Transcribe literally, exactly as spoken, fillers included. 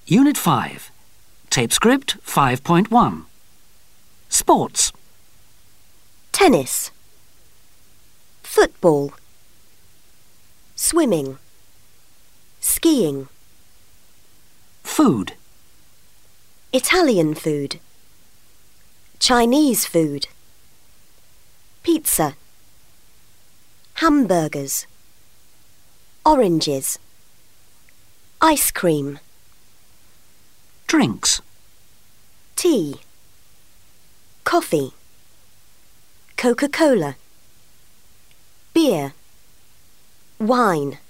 Unit five. Tape script five point one. Sports. Tennis. Football. Swimming. Skiing. Food. Italian food. Chinese food. Pizza. Hamburgers. Oranges. Ice cream. Drinks. Tea. Coffee. Coca-Cola. Beer. Wine.